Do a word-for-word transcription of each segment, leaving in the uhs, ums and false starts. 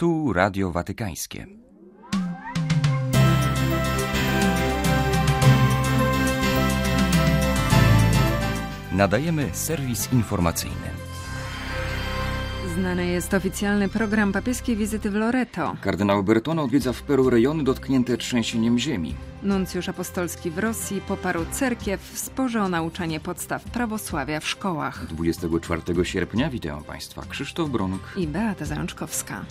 Tu Radio Watykańskie. Nadajemy serwis informacyjny. Znany jest oficjalny program papieskiej wizyty w Loreto. Kardynał Bertone odwiedza w Peru rejony dotknięte trzęsieniem ziemi. Nuncjusz apostolski w Rosji poparł cerkiew w sporze o nauczanie podstaw prawosławia w szkołach. dwudziestego czwartego sierpnia witają Państwa Krzysztof Bronuk i Beata Zarączkowska.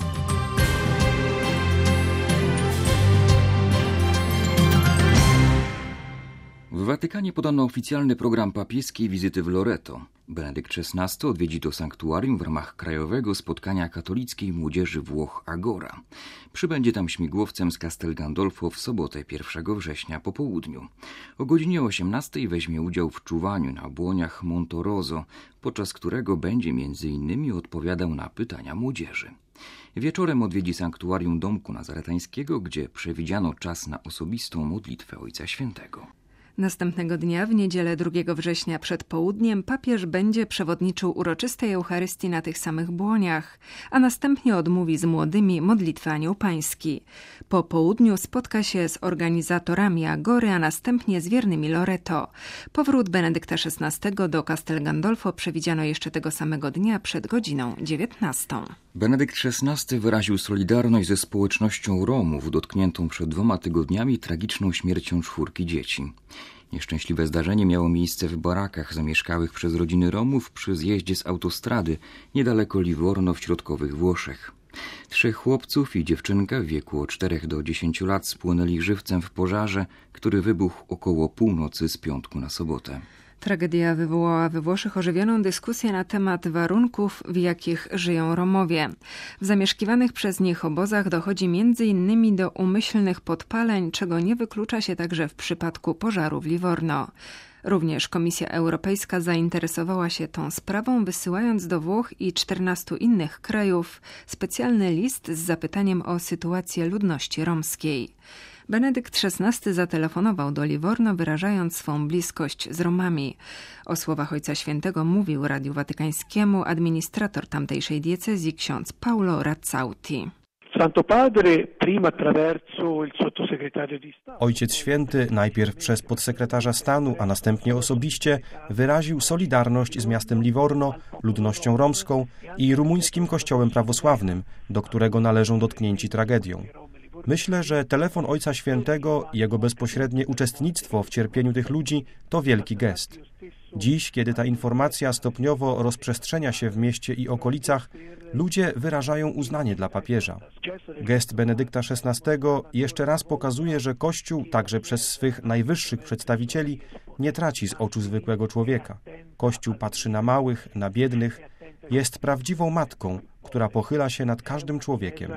W Watykanie podano oficjalny program papieskiej wizyty w Loreto. Benedykt szesnasty odwiedzi to sanktuarium w ramach krajowego spotkania katolickiej młodzieży Włoch Agora. Przybędzie tam śmigłowcem z Castel Gandolfo w sobotę pierwszego września po południu. O godzinie osiemnastej weźmie udział w czuwaniu na błoniach Monte Rosa, podczas którego będzie między innymi odpowiadał na pytania młodzieży. Wieczorem odwiedzi sanktuarium Domku Nazaretańskiego, gdzie przewidziano czas na osobistą modlitwę Ojca Świętego. Następnego dnia, w niedzielę drugiego września przed południem, papież będzie przewodniczył uroczystej Eucharystii na tych samych błoniach, a następnie odmówi z młodymi modlitwę Anioł Pański. Po południu spotka się z organizatorami Agory, a następnie z wiernymi Loreto. Powrót Benedykta szesnastego do Castel Gandolfo przewidziano jeszcze tego samego dnia przed godziną dziewiętnastą. Benedykt szesnasty wyraził solidarność ze społecznością Romów dotkniętą przed dwoma tygodniami tragiczną śmiercią czwórki dzieci. Nieszczęśliwe zdarzenie miało miejsce w barakach zamieszkałych przez rodziny Romów przy zjeździe z autostrady niedaleko Livorno w środkowych Włoszech. Trzech chłopców i dziewczynka w wieku od czterech do dziesięciu lat spłonęli żywcem w pożarze, który wybuchł około północy z piątku na sobotę. Tragedia wywołała we Włoszech ożywioną dyskusję na temat warunków, w jakich żyją Romowie. W zamieszkiwanych przez nich obozach dochodzi między innymi do umyślnych podpaleń, czego nie wyklucza się także w przypadku pożaru w Livorno. Również Komisja Europejska zainteresowała się tą sprawą, wysyłając do Włoch i czternastu innych krajów specjalny list z zapytaniem o sytuację ludności romskiej. Benedykt szesnasty zatelefonował do Livorno, wyrażając swą bliskość z Romami. O słowach Ojca Świętego mówił Radiu Watykańskiemu administrator tamtejszej diecezji ksiądz Paolo Razzauti. Ojciec Święty najpierw przez podsekretarza stanu, a następnie osobiście wyraził solidarność z miastem Livorno, ludnością romską i rumuńskim kościołem prawosławnym, do którego należą dotknięci tragedią. Myślę, że telefon Ojca Świętego i jego bezpośrednie uczestnictwo w cierpieniu tych ludzi to wielki gest. Dziś, kiedy ta informacja stopniowo rozprzestrzenia się w mieście i okolicach, ludzie wyrażają uznanie dla papieża. Gest Benedykta szesnastego jeszcze raz pokazuje, że Kościół, także przez swych najwyższych przedstawicieli, nie traci z oczu zwykłego człowieka. Kościół patrzy na małych, na biednych, jest prawdziwą matką, która pochyla się nad każdym człowiekiem.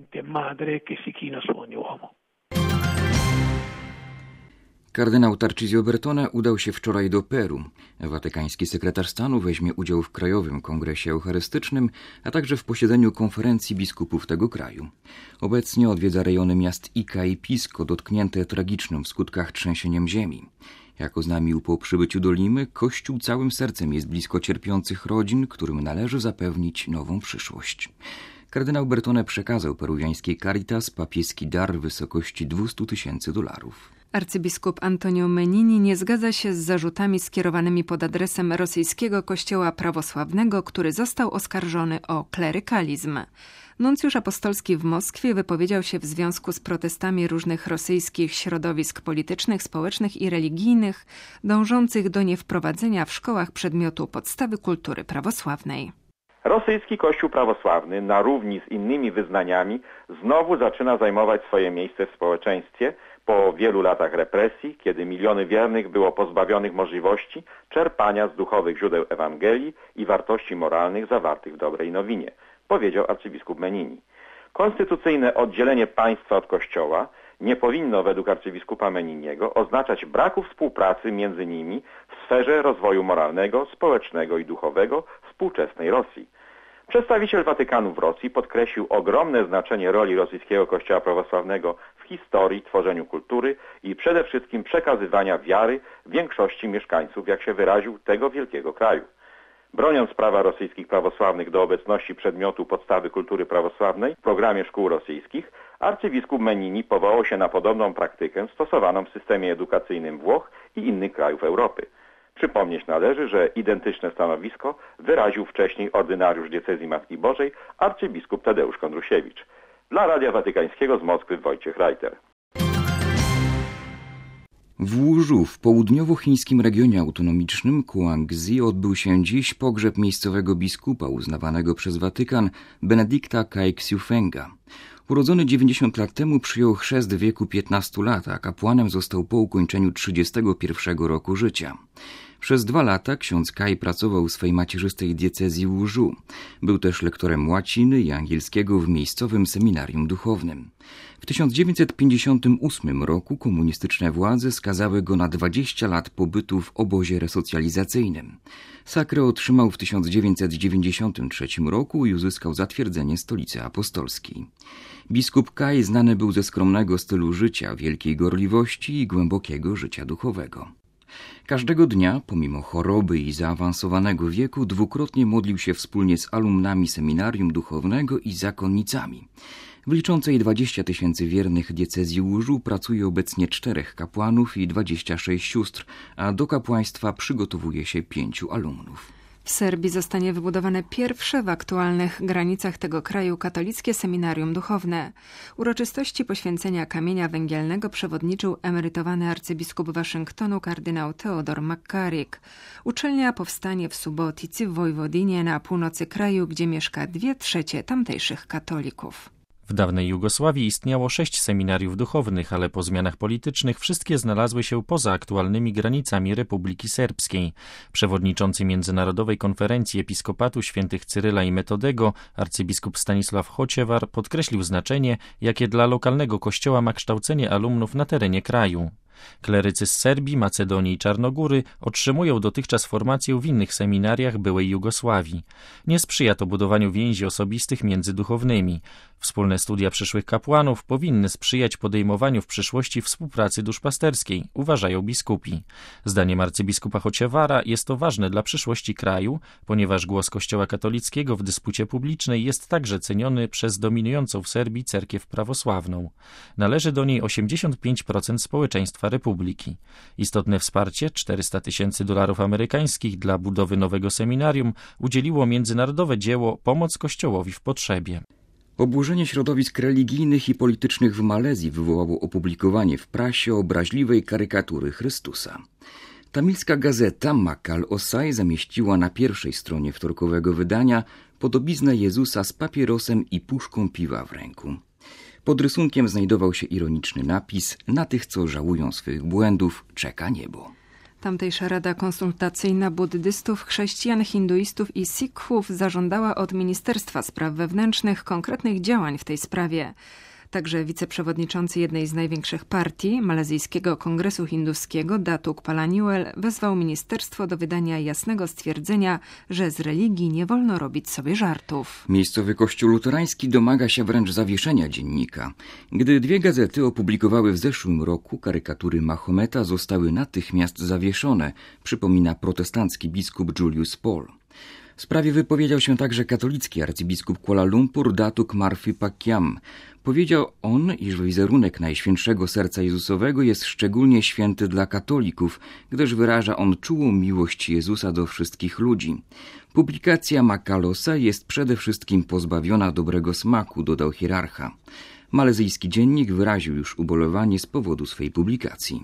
Kardynał Tarcisio Bertone udał się wczoraj do Peru. Watykański sekretarz stanu weźmie udział w Krajowym Kongresie Eucharystycznym, a także w posiedzeniu konferencji biskupów tego kraju. Obecnie odwiedza rejony miast Ica i Pisco dotknięte tragicznym w skutkach trzęsieniem ziemi. Jak oznajmił po przybyciu do Limy, Kościół całym sercem jest blisko cierpiących rodzin, którym należy zapewnić nową przyszłość. Kardynał Bertone przekazał peruwiańskiej Caritas papieski dar w wysokości dwieście tysięcy dolarów. Arcybiskup Antonio Menini nie zgadza się z zarzutami skierowanymi pod adresem rosyjskiego kościoła prawosławnego, który został oskarżony o klerykalizm. Nuncjusz apostolski w Moskwie wypowiedział się w związku z protestami różnych rosyjskich środowisk politycznych, społecznych i religijnych, dążących do niewprowadzenia w szkołach przedmiotu podstawy kultury prawosławnej. Rosyjski Kościół prawosławny na równi z innymi wyznaniami znowu zaczyna zajmować swoje miejsce w społeczeństwie po wielu latach represji, kiedy miliony wiernych było pozbawionych możliwości czerpania z duchowych źródeł Ewangelii i wartości moralnych zawartych w dobrej nowinie, powiedział arcybiskup Menini. Konstytucyjne oddzielenie państwa od Kościoła nie powinno według arcybiskupa Meniniego oznaczać braku współpracy między nimi w sferze rozwoju moralnego, społecznego i duchowego współczesnej Rosji. Przedstawiciel Watykanu w Rosji podkreślił ogromne znaczenie roli rosyjskiego Kościoła prawosławnego w historii, tworzeniu kultury i przede wszystkim przekazywania wiary większości mieszkańców, jak się wyraził, tego wielkiego kraju. Broniąc prawa rosyjskich prawosławnych do obecności przedmiotu podstawy kultury prawosławnej w programie szkół rosyjskich, arcybiskup Menini powołał się na podobną praktykę stosowaną w systemie edukacyjnym Włoch i innych krajów Europy. Przypomnieć należy, że identyczne stanowisko wyraził wcześniej ordynariusz diecezji Matki Bożej arcybiskup Tadeusz Kondrusiewicz. Dla Radia Watykańskiego z Moskwy Wojciech Reiter. W Łużu, w południowo-chińskim regionie autonomicznym Guangxi, odbył się dziś pogrzeb miejscowego biskupa uznawanego przez Watykan Benedykta Kai-Ksiufenga. Urodzony dziewięćdziesiąt lat temu przyjął chrzest w wieku piętnastu lat, a kapłanem został po ukończeniu trzydziestego pierwszego roku życia. Przez dwa lata ksiądz Kai pracował w swej macierzystej diecezji Łużu. Był też lektorem łaciny i angielskiego w miejscowym seminarium duchownym. W tysiąc dziewięćset pięćdziesiątym ósmym roku komunistyczne władze skazały go na dwadzieścia lat pobytu w obozie resocjalizacyjnym. Sakrę otrzymał w tysiąc dziewięćset dziewięćdziesiątym trzecim roku i uzyskał zatwierdzenie stolicy apostolskiej. Biskup Kai znany był ze skromnego stylu życia, wielkiej gorliwości i głębokiego życia duchowego. Każdego dnia, pomimo choroby i zaawansowanego wieku, dwukrotnie modlił się wspólnie z alumnami seminarium duchownego i zakonnicami. W liczącej dwadzieścia tysięcy wiernych diecezji Łużu pracuje obecnie czterech kapłanów i dwadzieścia sześć sióstr, a do kapłaństwa przygotowuje się pięciu alumnów. W Serbii zostanie wybudowane pierwsze w aktualnych granicach tego kraju katolickie seminarium duchowne. Uroczystości poświęcenia kamienia węgielnego przewodniczył emerytowany arcybiskup Waszyngtonu kardynał Teodor McCarrick. Uczelnia powstanie w Subotici w Wojwodinie na północy kraju, gdzie mieszka dwie trzecie tamtejszych katolików. W dawnej Jugosławii istniało sześć seminariów duchownych, ale po zmianach politycznych wszystkie znalazły się poza aktualnymi granicami Republiki Serbskiej. Przewodniczący Międzynarodowej Konferencji Episkopatu Świętych Cyryla i Metodego, arcybiskup Stanisław Hoćevar, podkreślił znaczenie, jakie dla lokalnego kościoła ma kształcenie alumnów na terenie kraju. Klerycy z Serbii, Macedonii i Czarnogóry otrzymują dotychczas formację w innych seminariach byłej Jugosławii. Nie sprzyja to budowaniu więzi osobistych między duchownymi. Wspólne studia przyszłych kapłanów powinny sprzyjać podejmowaniu w przyszłości współpracy duszpasterskiej, uważają biskupi. Zdaniem arcybiskupa Hoćevara jest to ważne dla przyszłości kraju, ponieważ głos Kościoła katolickiego w dyspucie publicznej jest także ceniony przez dominującą w Serbii cerkiew prawosławną. Należy do niej osiemdziesiąt pięć procent społeczeństwa Republiki. Istotne wsparcie, czterysta tysięcy dolarów amerykańskich dla budowy nowego seminarium, udzieliło międzynarodowe dzieło Pomoc Kościołowi w potrzebie. Oburzenie środowisk religijnych i politycznych w Malezji wywołało opublikowanie w prasie obraźliwej karykatury Chrystusa. Tamilska gazeta Makal Osai zamieściła na pierwszej stronie wtorkowego wydania podobiznę Jezusa z papierosem i puszką piwa w ręku. Pod rysunkiem znajdował się ironiczny napis: na tych, co żałują swych błędów, czeka niebo. Tamtejsza Rada Konsultacyjna Buddystów, Chrześcijan, Hinduistów i Sikhów zażądała od Ministerstwa Spraw Wewnętrznych konkretnych działań w tej sprawie. Także wiceprzewodniczący jednej z największych partii, Malezyjskiego Kongresu Hinduskiego, Datuk Palaniuel, wezwał ministerstwo do wydania jasnego stwierdzenia, że z religii nie wolno robić sobie żartów. Miejscowy kościół luterański domaga się wręcz zawieszenia dziennika. Gdy dwie gazety opublikowały w zeszłym roku karykatury Mahometa, zostały natychmiast zawieszone, przypomina protestancki biskup Julius Paul. W sprawie wypowiedział się także katolicki arcybiskup Kuala Lumpur Datuk Marfi Pakiam. Powiedział on, iż wizerunek Najświętszego Serca Jezusowego jest szczególnie święty dla katolików, gdyż wyraża on czułą miłość Jezusa do wszystkich ludzi. Publikacja Makalosa jest przede wszystkim pozbawiona dobrego smaku, dodał hierarcha. Malezyjski dziennik wyraził już ubolewanie z powodu swej publikacji.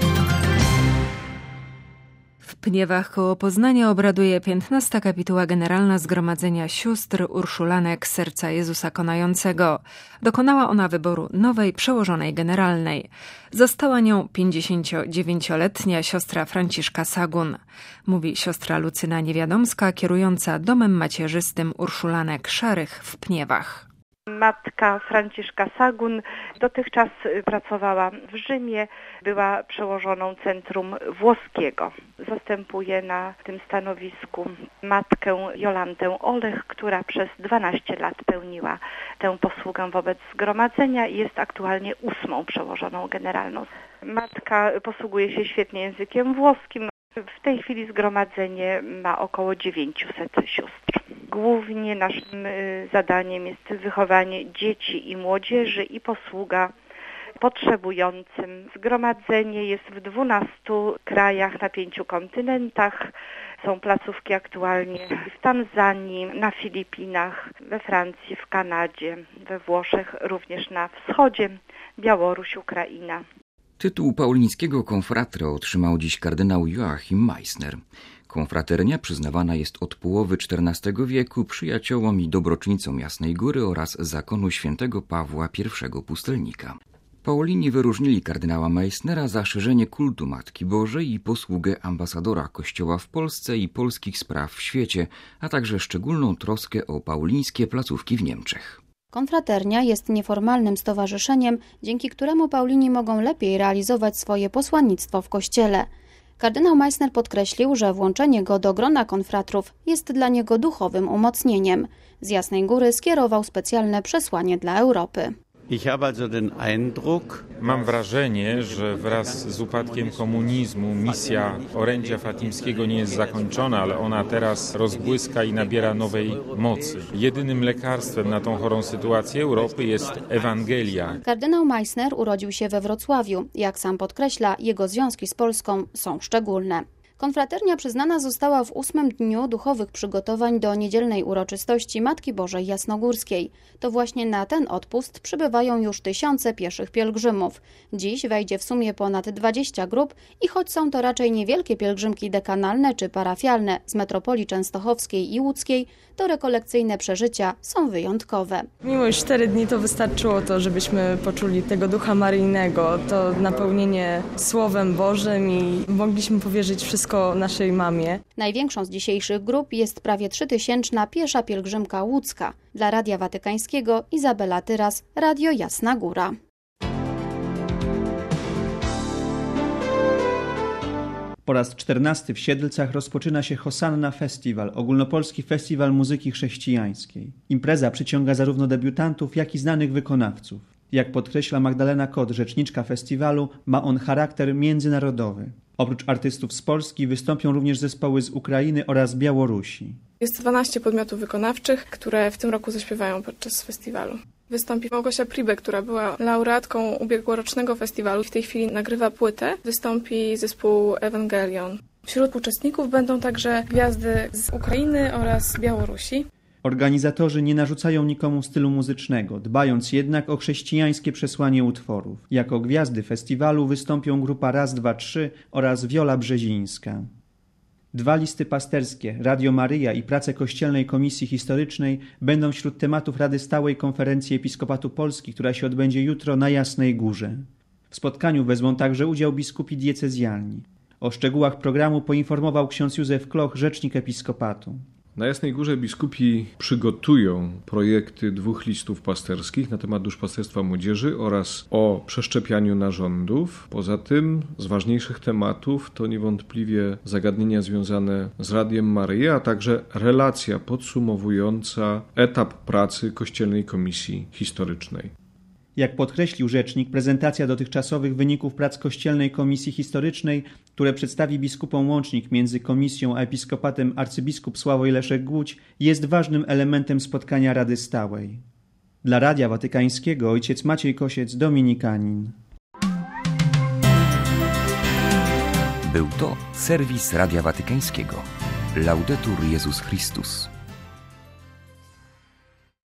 W Pniewach koło Poznania obraduje piętnasta kapituła generalna Zgromadzenia Sióstr Urszulanek Serca Jezusa Konającego. Dokonała ona wyboru nowej przełożonej generalnej. Została nią pięćdziesięciodziewięcioletnia siostra Franciszka Sagun. Mówi siostra Lucyna Niewiadomska, kierująca domem macierzystym Urszulanek Szarych w Pniewach. Matka Franciszka Sagun dotychczas pracowała w Rzymie, była przełożoną centrum włoskiego. Zastępuje na tym stanowisku matkę Jolantę Olech, która przez dwanaście lat pełniła tę posługę wobec zgromadzenia i jest aktualnie ósmą przełożoną generalną. Matka posługuje się świetnie językiem włoskim. W tej chwili zgromadzenie ma około dziewięćset sióstr. Głównie naszym zadaniem jest wychowanie dzieci i młodzieży i posługa potrzebującym. Zgromadzenie jest w dwunastu krajach na pięciu kontynentach. Są placówki aktualnie w Tanzanii, na Filipinach, we Francji, w Kanadzie, we Włoszech, również na wschodzie, Białoruś, Ukraina. Tytuł paulińskiego confratero otrzymał dziś kardynał Joachim Meissner. Konfraternia przyznawana jest od połowy czternastego wieku przyjaciołom i dobroczyńcom Jasnej Góry oraz zakonu świętego Pawła I Pustelnika. Paulini wyróżnili kardynała Meissnera za szerzenie kultu Matki Bożej i posługę ambasadora Kościoła w Polsce i polskich spraw w świecie, a także szczególną troskę o paulińskie placówki w Niemczech. Konfraternia jest nieformalnym stowarzyszeniem, dzięki któremu Paulini mogą lepiej realizować swoje posłannictwo w Kościele. Kardynał Meissner podkreślił, że włączenie go do grona konfratrów jest dla niego duchowym umocnieniem. Z Jasnej Góry skierował specjalne przesłanie dla Europy. Mam wrażenie, że wraz z upadkiem komunizmu misja orędzia fatimskiego nie jest zakończona, ale ona teraz rozbłyska i nabiera nowej mocy. Jedynym lekarstwem na tą chorą sytuację Europy jest Ewangelia. Kardynał Meissner urodził się we Wrocławiu. Jak sam podkreśla, jego związki z Polską są szczególne. Konfraternia przyznana została w ósmym dniu duchowych przygotowań do niedzielnej uroczystości Matki Bożej Jasnogórskiej. To właśnie na ten odpust przybywają już tysiące pieszych pielgrzymów. Dziś wejdzie w sumie ponad dwadzieścia grup i choć są to raczej niewielkie pielgrzymki dekanalne czy parafialne z metropolii częstochowskiej i łódzkiej, to rekolekcyjne przeżycia są wyjątkowe. Mimo już cztery dni to wystarczyło to, żebyśmy poczuli tego ducha maryjnego, to napełnienie Słowem Bożym i mogliśmy powierzyć wszystko naszej mamie. Największą z dzisiejszych grup jest prawie trzytysięczna piesza pielgrzymka łódzka. Dla Radia Watykańskiego Izabela Tyras, Radio Jasna Góra. Po raz czternasty w Siedlcach rozpoczyna się Hosanna Festiwal, ogólnopolski festiwal muzyki chrześcijańskiej. Impreza przyciąga zarówno debiutantów, jak i znanych wykonawców. Jak podkreśla Magdalena Kot, rzeczniczka festiwalu, ma on charakter międzynarodowy. Oprócz artystów z Polski wystąpią również zespoły z Ukrainy oraz Białorusi. Jest dwanaście podmiotów wykonawczych, które w tym roku zaśpiewają podczas festiwalu. Wystąpi Małgosia Pribe, która była laureatką ubiegłorocznego festiwalu. W tej chwili nagrywa płytę. Wystąpi zespół Ewangelion. Wśród uczestników będą także gwiazdy z Ukrainy oraz Białorusi. Organizatorzy nie narzucają nikomu stylu muzycznego, dbając jednak o chrześcijańskie przesłanie utworów. Jako gwiazdy festiwalu wystąpią grupa Raz, Dwa, Trzy oraz Wiola Brzezińska. Dwa listy pasterskie, Radio Maryja i prace Kościelnej Komisji Historycznej będą wśród tematów Rady Stałej Konferencji Episkopatu Polski, która się odbędzie jutro na Jasnej Górze. W spotkaniu wezmą także udział biskupi diecezjalni. O szczegółach programu poinformował ksiądz Józef Kloch, rzecznik episkopatu. Na Jasnej Górze biskupi przygotują projekty dwóch listów pasterskich na temat duszpasterstwa młodzieży oraz o przeszczepianiu narządów. Poza tym z ważniejszych tematów to niewątpliwie zagadnienia związane z Radiem Maryja, a także relacja podsumowująca etap pracy Kościelnej Komisji Historycznej. Jak podkreślił rzecznik, prezentacja dotychczasowych wyników prac Kościelnej Komisji Historycznej, które przedstawi biskupom łącznik między komisją a episkopatem arcybiskup Sławoj Leszek Głódź, jest ważnym elementem spotkania Rady Stałej. Dla Radia Watykańskiego ojciec Maciej Kosiec, dominikanin. Był to serwis Radia Watykańskiego. Laudetur Jezus Chrystus.